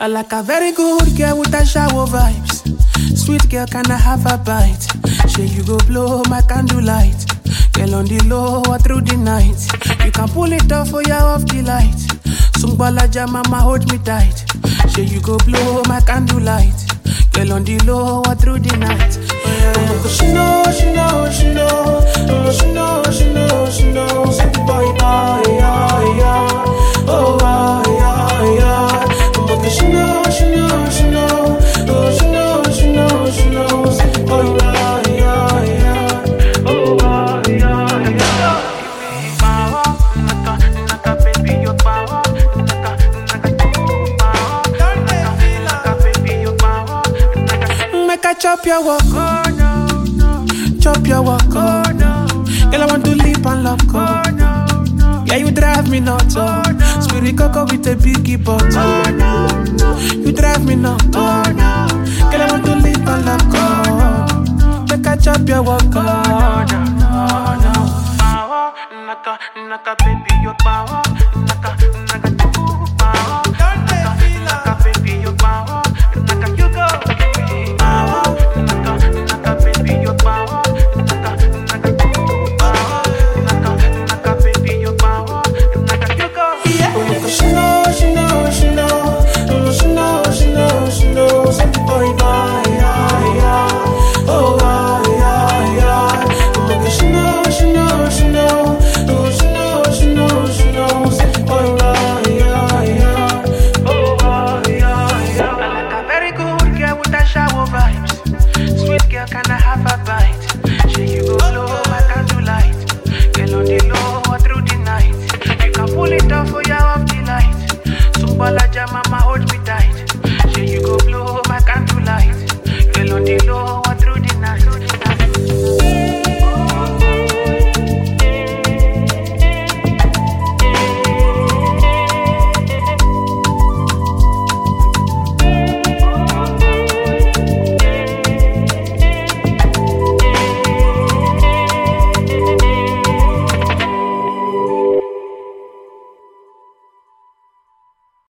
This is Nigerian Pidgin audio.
I like a very good girl with a shower vibes. Sweet girl, can I have a bite? Say you go blow my candlelight. Girl on the low or through the night. You can pull it off for your off the light. Sungbala mama hold me tight. Say you go blow my candlelight. Girl on the low or through the night. She know, she know, she know. She know, she know, she know. Say boy, yeah. Oh, yeah. She know, she know, she know. Oh, she know, she know, she know. Say boy, yeah. Oh, yeah. Naka baby, your power. Make I chop your walk, oh no. Chop your walk, oh no. Girl, I want to leap and lock, oh no. Yeah, you drive me nuts, oh no. Spirit cocoa with a biggie butt, oh no. You drive me nuts, oh no. Girl, I want to leap and lock, oh. Make I chop your walk, oh no. Power, naka baby, your power.